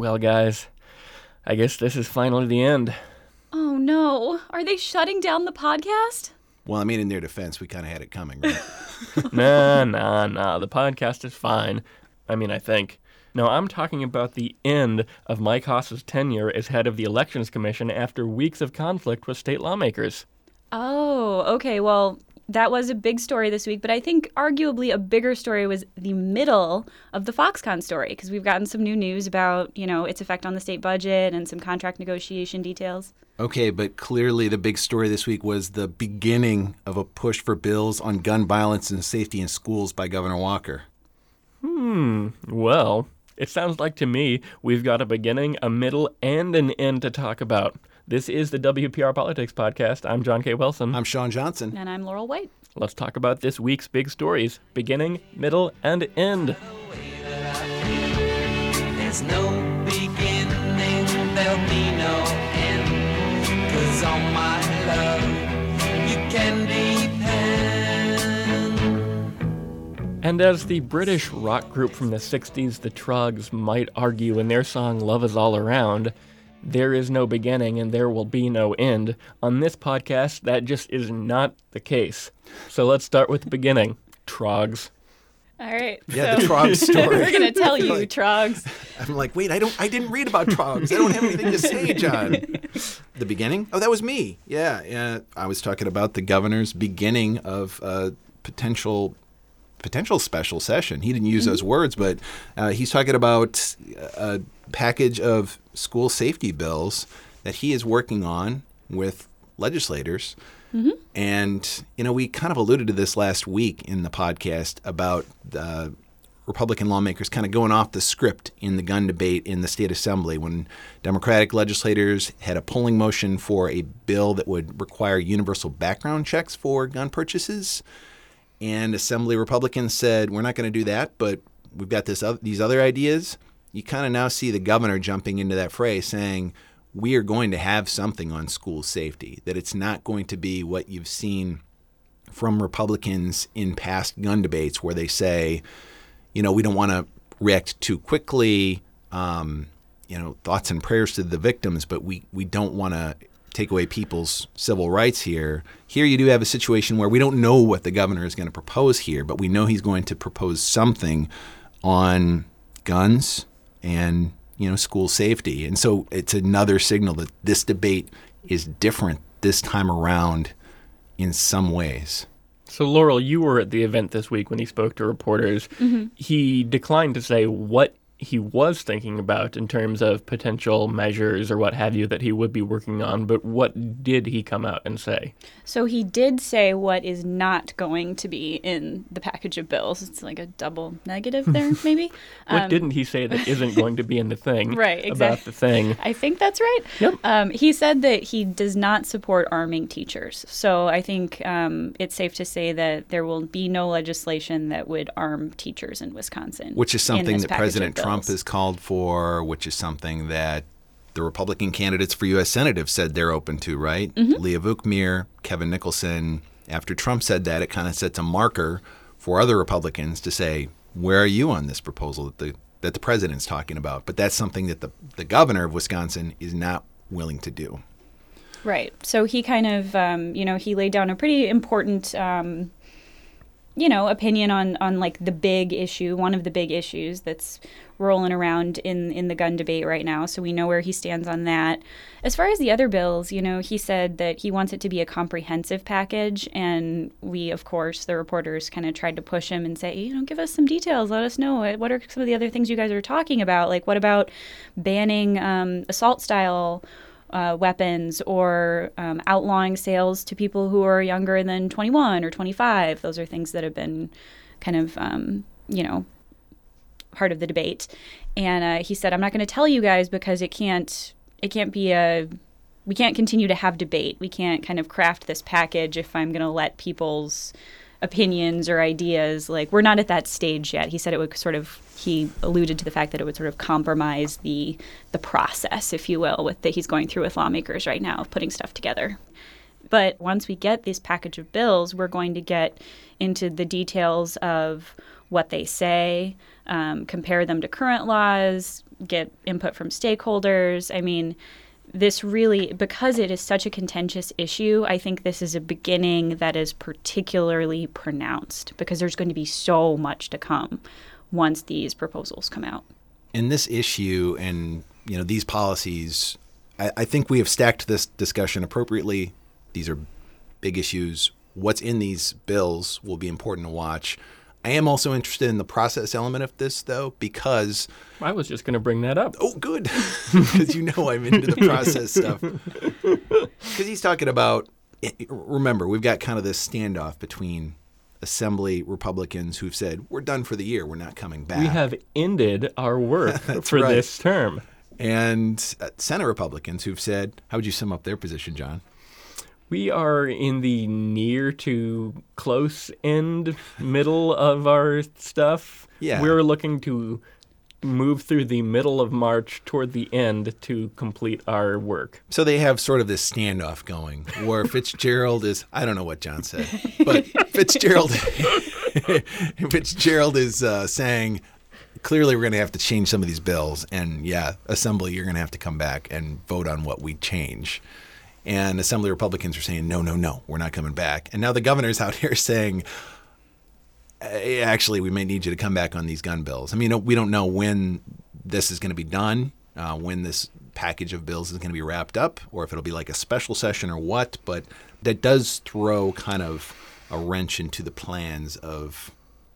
Well, guys, I guess this is finally the end. Oh, no. Are they shutting down the podcast? Well, I mean, in their defense, we kind of had it coming, right? Nah. The podcast is fine. I mean, I think. No, I'm talking about the end of Mike Haas's tenure as head of the Elections Commission after weeks of conflict with state lawmakers. Oh, okay. Well, that was a big story this week, but I think arguably a bigger story was the middle of the Foxconn story, because we've gotten some new news about, its effect on the state budget and some contract negotiation details. Okay, but clearly the big story this week was the beginning of a push for bills on gun violence and safety in schools by Governor Walker. Well, it sounds like to me we've got a beginning, a middle, and an end to talk about. This is the WPR Politics Podcast. I'm John K. Wilson. I'm Sean Johnson. And I'm Laurel White. Let's talk about this week's big stories. Beginning, middle, and end. There's no beginning, there'll be no end. 'Cause on my love, you can depend. And as the British rock group from the 60s, the Troggs, might argue in their song Love Is All Around, there is no beginning and there will be no end. On this podcast, that just is not the case. So let's start with the beginning. Troggs. All right. Yeah, the Troggs story. We're going to tell you, Troggs. I'm like, wait, I didn't read about Troggs. I don't have anything to say, John. The beginning? Oh, that was me. Yeah. I was talking about the governor's beginning of potential special session. He didn't use those words, but he's talking about a package of school safety bills that he is working on with legislators. Mm-hmm. And, we kind of alluded to this last week in the podcast about the Republican lawmakers kind of going off the script in the gun debate in the state assembly when Democratic legislators had a polling motion for a bill that would require universal background checks for gun purchases. And Assembly Republicans said, we're not going to do that, but we've got these other ideas. You kind of now see the governor jumping into that fray saying, we are going to have something on school safety, that it's not going to be what you've seen from Republicans in past gun debates where they say, we don't want to react too quickly, thoughts and prayers to the victims, but we don't want to take away people's civil rights here. Here you do have a situation where we don't know what the governor is going to propose here, but we know he's going to propose something on guns and, school safety. And so it's another signal that this debate is different this time around in some ways. So, Laurel, you were at the event this week when he spoke to reporters. Mm-hmm. He declined to say what he was thinking about in terms of potential measures or what have you that he would be working on, but what did he come out and say? So he did say what is not going to be in the package of bills. It's like a double negative there, maybe. What didn't he say that isn't going to be in the thing? Right, exactly. About the thing? I think that's right. Yep. He said that he does not support arming teachers. So I think it's safe to say that there will be no legislation that would arm teachers in Wisconsin. Which is something that President Trump has called for, which is something that the Republican candidates for U.S. Senate have said they're open to, right? Mm-hmm. Leah Vukmir, Kevin Nicholson. After Trump said that, it kind of sets a marker for other Republicans to say, where are you on this proposal that the president's talking about? But that's something that the governor of Wisconsin is not willing to do. Right. So he kind of, he laid down a pretty important opinion on like the big issue, one of the big issues that's rolling around in the gun debate right now. So we know where he stands on that. As far as the other bills, he said that he wants it to be a comprehensive package. And we, of course, the reporters kind of tried to push him and say, give us some details. Let us know. What are some of the other things you guys are talking about? Like, what about banning assault style weapons or outlawing sales to people who are younger than 21 or 25. Those are things that have been kind of, part of the debate. And he said, I'm not going to tell you guys because we can't continue to have debate. We can't kind of craft this package if I'm going to let people's opinions or ideas, like, we're not at that stage yet. He said it would he alluded to the fact that it would sort of compromise the process, if you will, that he's going through with lawmakers right now of putting stuff together. But once we get this package of bills, we're going to get into the details of what they say, compare them to current laws, get input from stakeholders. I mean, this really, because it is such a contentious issue, I think this is a beginning that is particularly pronounced because there's going to be so much to come once these proposals come out. In this issue and, these policies, I think we have stacked this discussion appropriately. These are big issues. What's in these bills will be important to watch. I am also interested in the process element of this, though, because... I was just going to bring that up. Oh, good. Because I'm into the process stuff. Because he's talking about... Remember, we've got kind of this standoff between Assembly Republicans who've said, we're done for the year, we're not coming back. We have ended our work for right. this term. And Senate Republicans who've said, how would you sum up their position, John? We are in the near to close end middle of our stuff. Yeah. We're looking to move through the middle of March toward the end to complete our work. So they have sort of this standoff going where Fitzgerald is, I don't know what John said, but Fitzgerald is saying, clearly we're going to have to change some of these bills. And Assembly, you're going to have to come back and vote on what we change. And Assembly Republicans are saying, no, we're not coming back. And now the governor's out here saying, actually, we may need you to come back on these gun bills. I mean, we don't know when this is going to be done, when this package of bills is going to be wrapped up, or if it'll be like a special session or what. But that does throw kind of a wrench into the plans of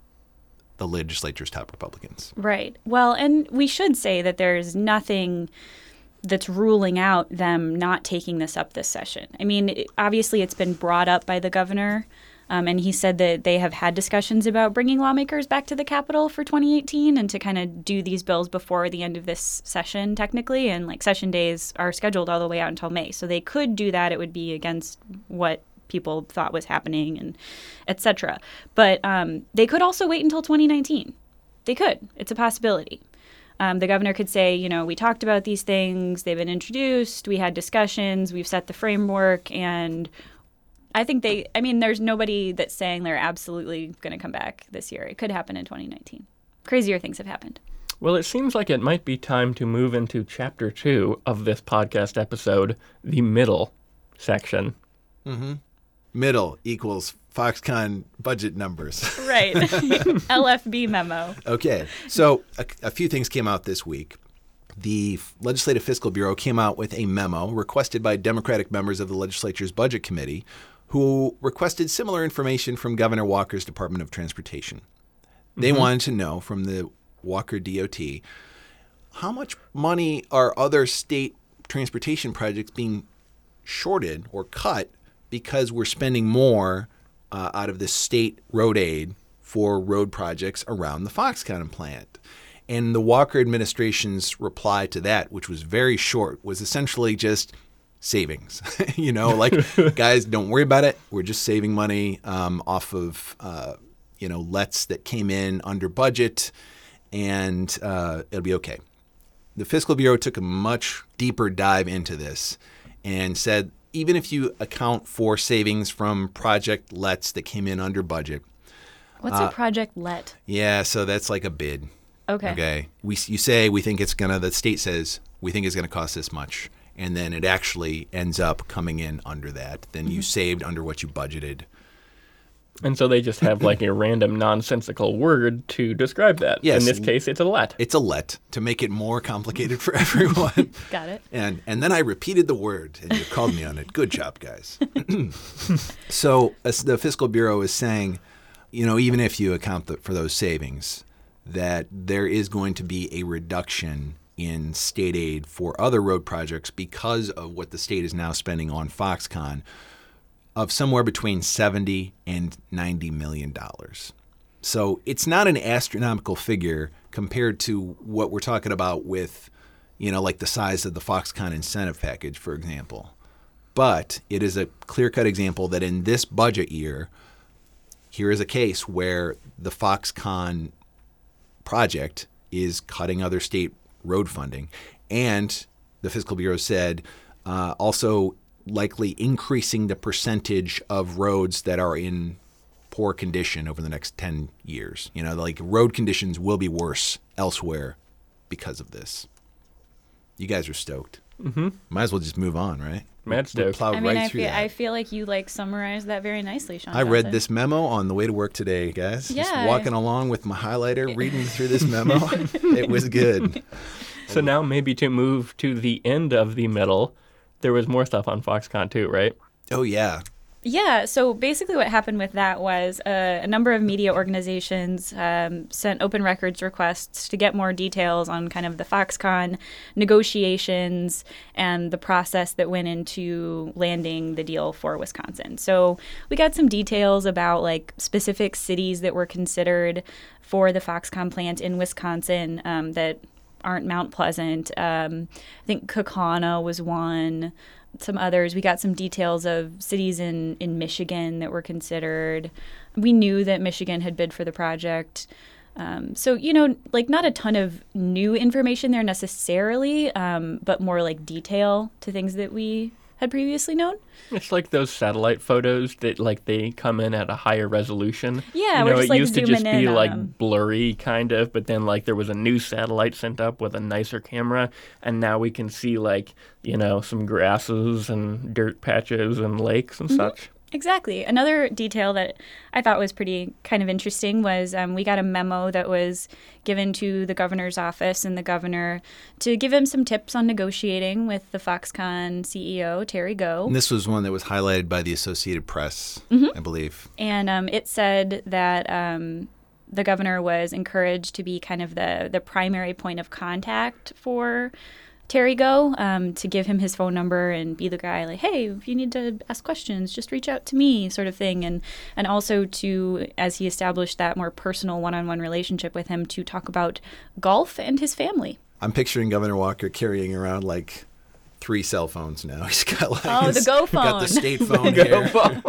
the legislature's top Republicans. Right. Well, and we should say that there's nothing that's ruling out them not taking this up this session. I mean, obviously it's been brought up by the governor, and he said that they have had discussions about bringing lawmakers back to the Capitol for 2018 and to kind of do these bills before the end of this session, technically. And session days are scheduled all the way out until May. So they could do that. It would be against what people thought was happening and et cetera. But they could also wait until 2019. They could. It's a possibility. The governor could say, we talked about these things, they've been introduced, we had discussions, we've set the framework, and I think there's nobody that's saying they're absolutely going to come back this year. It could happen in 2019. Crazier things have happened. Well, it seems like it might be time to move into Chapter 2 of this podcast episode, the middle section. Mm-hmm. Middle equals Foxconn budget numbers. Right. LFB memo. Okay. So a few things came out this week. The Legislative Fiscal Bureau came out with a memo requested by Democratic members of the legislature's Budget Committee who requested similar information from Governor Walker's Department of Transportation. They wanted to know from the Walker DOT, how much money are other state transportation projects being shorted or cut because we're spending more out of the state road aid for road projects around the Foxconn plant. And the Walker administration's reply to that, which was very short, was essentially just savings. Guys, don't worry about it. We're just saving money off of, LETs that came in under budget, and it'll be okay. The Fiscal Bureau took a much deeper dive into this and said, even if you account for savings from project LETs that came in under budget. What's a project LET? Yeah, so that's like a bid. Okay. You say we think the state says we think it's going to cost this much, and then it actually ends up coming in under that. Then you saved under what you budgeted. And so they just have a random nonsensical word to describe that. Yes. In this case, it's a LET. It's a LET to make it more complicated for everyone. Got it. And then I repeated the word, and you called me on it. Good job, guys. So the Fiscal Bureau is saying, even if you account for those savings, that there is going to be a reduction in state aid for other road projects because of what the state is now spending on Foxconn, of somewhere between $70 and $90 million. So it's not an astronomical figure compared to what we're talking about with, the size of the Foxconn incentive package, for example. But it is a clear-cut example that in this budget year, here is a case where the Foxconn project is cutting other state road funding. And the Fiscal Bureau said also likely increasing the percentage of roads that are in poor condition over the next 10 years. Road conditions will be worse elsewhere because of this. You guys are stoked. Mm-hmm. Might as well just move on, right? Matt's We stoked. plowed I mean, right through that. I feel like you summarized that very nicely, Sean. I read Johnson. this memo on the way to work today, guys. Just Yeah. walking along with my highlighter, reading through this memo. It was good. So now maybe to move to the end of the middle, there was more stuff on Foxconn too, right? Oh, yeah. Yeah, so basically what happened with that was a number of media organizations sent open records requests to get more details on kind of the Foxconn negotiations and the process that went into landing the deal for Wisconsin. So we got some details about like specific cities that were considered for the Foxconn plant in Wisconsin that aren't Mount Pleasant. I think Kaukauna was one. Some others. We got some details of cities in Michigan that were considered. We knew that Michigan had bid for the project. So, not a ton of new information there necessarily, but more like detail to things that we had previously known. It's like those satellite photos that like they come in at a higher resolution. Yeah, you we're know, just, it like, used to zooming just in be on like them. blurry kind of, but then like there was a new satellite sent up with a nicer camera, and now we can see like, some grasses and dirt patches and lakes and such. Exactly. Another detail that I thought was pretty kind of interesting was we got a memo that was given to the governor's office and the governor to give him some tips on negotiating with the Foxconn CEO, Terry Go. And this was one that was highlighted by the Associated Press, I believe. And it said that the governor was encouraged to be kind of the primary point of contact for Terry Go, to give him his phone number and be the guy like, hey, if you need to ask questions, just reach out to me, sort of thing. And also to, as he established that more personal one-on-one relationship with him, to talk about golf and his family. I'm picturing Governor Walker carrying around like 3 cell phones now. He's got like The Go phone. Got the state phone here.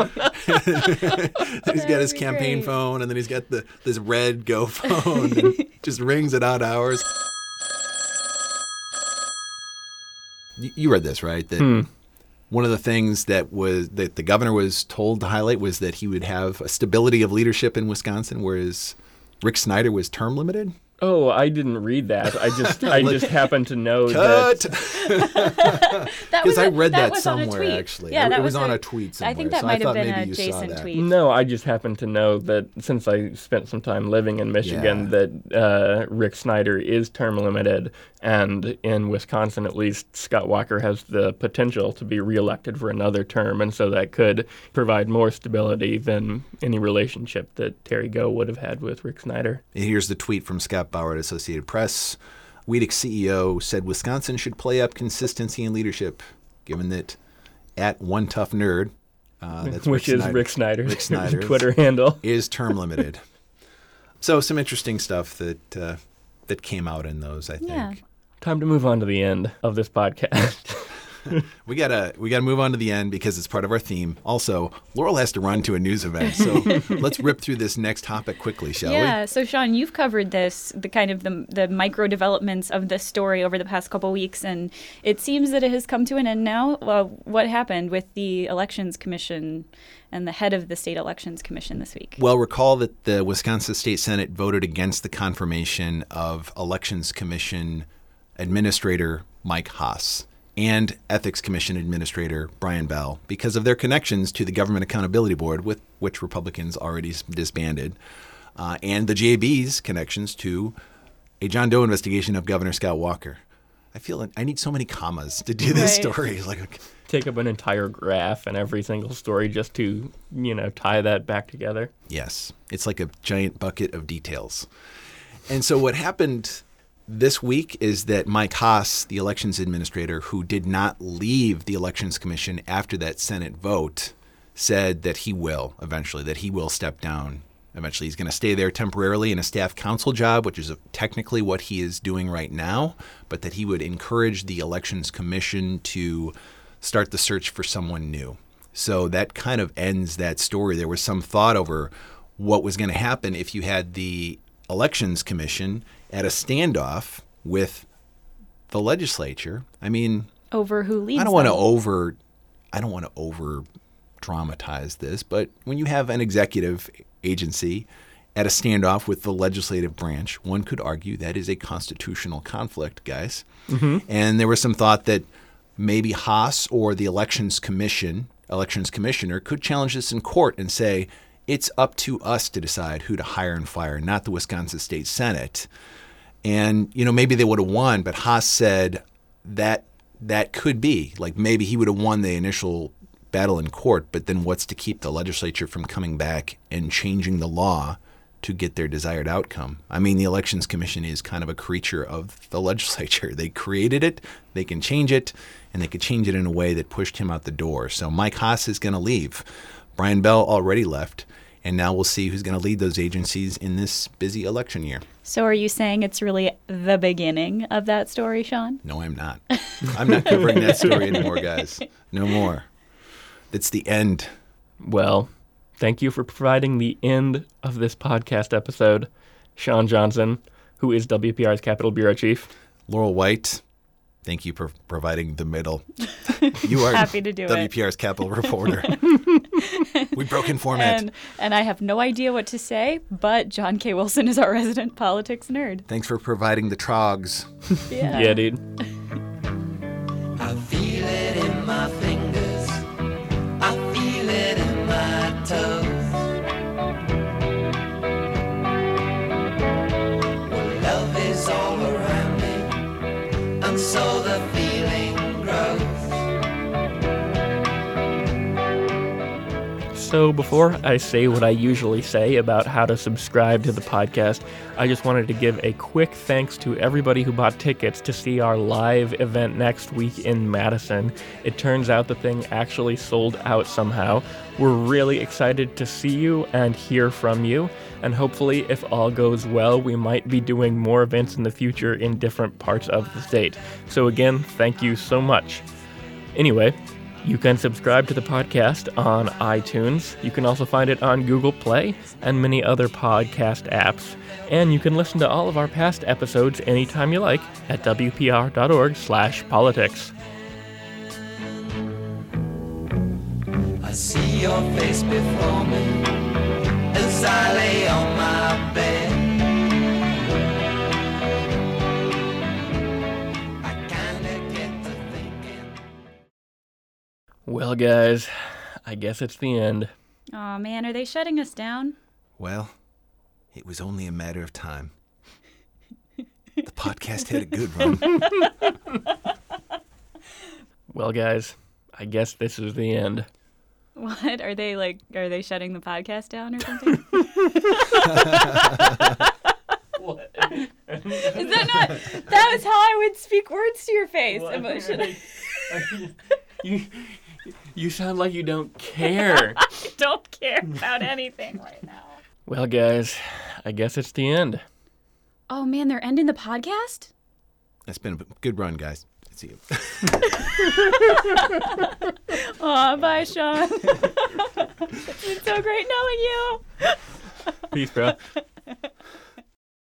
He's got his be campaign great. phone, and then he's got this red Go phone. And just rings at odd hours. You read this, right? That one of the things that the governor was told to highlight was that he would have a stability of leadership in Wisconsin, whereas Rick Snyder was term limited. Oh, I didn't read that. I just happened to know Cut. that. Because I read that was on a somewhere, tweet. actually. Yeah, that it was on a tweet somewhere. I think that so might I thought have been maybe a you saw Jason that. tweet. No, I just happened to know that since I spent some time living in Michigan, Yeah. that Rick Snyder is term limited, and in Wisconsin, at least, Scott Walker has the potential to be reelected for another term, and so that could provide more stability than any relationship that Terry Go would have had with Rick Snyder. And here's the tweet from Scott Bauer at Associated Press. Weedick CEO said Wisconsin should play up consistency and leadership, given that at One Tough Nerd, that's Which is Rick Snyder's Rick Snyder's Twitter handle. is term limited. So some interesting stuff that came out in those, I think. Yeah. Time to move on to the end of this podcast. We gotta move on to the end because it's part of our theme. Also, Laurel has to run to a news event, so let's rip through this next topic quickly, shall Yeah, so Sean, you've covered the kind of the micro developments of this story over the past couple weeks, and it seems that it has come to an end now. Well, what happened with the Elections Commission and the head of the State Elections Commission this week? Well, recall that the Wisconsin State Senate voted against the confirmation of Elections Commission Administrator Mike Haas and Ethics Commission Administrator Brian Bell because of their connections to the Government Accountability Board, with which Republicans already disbanded, and the JB's connections to a John Doe investigation of Governor Scott Walker. I feel like I need so many commas to do this Right. story. Like, Take up an entire graph and every single story just to, tie that back together. yes, it's like a giant bucket of details. And so what happened this week is that Mike Haas, the elections administrator, who did not leave the Elections Commission after that Senate vote, said that he will eventually, that he will step down. Eventually, he's going to stay there temporarily in a staff counsel job, which is technically what he is doing right now, but that he would encourage the Elections Commission to start the search for someone new. So that kind of ends that story. There was some thought over what was going to happen if you had the Elections Commission at a standoff with the legislature. I mean, Over who leads I don't want them. to over dramatize this, but when you have an executive agency at a standoff with the legislative branch. One could argue that is a constitutional conflict, guys. Mm-hmm. And there was some thought that maybe Haas or the elections commissioner could challenge this in court and say, it's up to us to decide who to hire and fire, not the Wisconsin State Senate. And, maybe they would have won, but Haas said that could be. Like, maybe he would have won the initial battle in court, but then what's to keep the legislature from coming back and changing the law to get their desired outcome? I mean, the Elections Commission is kind of a creature of the legislature. They created it, they can change it, and they could change it in a way that pushed him out the door. So Mike Haas is going to leave. Brian Bell already left, and now we'll see who's going to lead those agencies in this busy election year. So are you saying it's really the beginning of that story, Sean? No, I'm not. I'm not covering that story anymore, guys. No more. It's the end. Well, thank you for providing the end of this podcast episode, Sean Johnson, who is WPR's Capitol Bureau Chief. Laurel White, thank you for providing the middle. You are happy to do WPR's Capitol reporter. We broke in format. And I have no idea what to say, but John K. Wilson is our resident politics nerd. Thanks for providing the trogs. Yeah, dude. I feel it in my fingers. I feel it in my toes. Well, love is all around me, and so the feeling grows. So before I say what I usually say about how to subscribe to the podcast, I just wanted to give a quick thanks to everybody who bought tickets to see our live event next week in Madison. It turns out the thing actually sold out somehow. We're really excited to see you and hear from you, and hopefully, if all goes well, we might be doing more events in the future in different parts of the state. So again, thank you so much. Anyway, you can subscribe to the podcast on iTunes. You can also find it on Google Play and many other podcast apps. And you can listen to all of our past episodes anytime you like at wpr.org/politics. I see your face before me as I lay on my bed. I kinda get to thinking. Well, guys, I guess it's the end. Aw, man, are they shutting us down? Well, it was only a matter of time. The podcast had a good run. Well, guys, I guess this is the end. What? Are they shutting the podcast down or something? What? Is that not? That was how I would speak words to your face. Emotion. You sound like you don't care. I don't care about anything right now. Well, guys, I guess it's the end. Oh, man, they're ending the podcast? It's been a good run, guys. See you. Aw, bye, Sean. It's been so great knowing you. Peace, bro.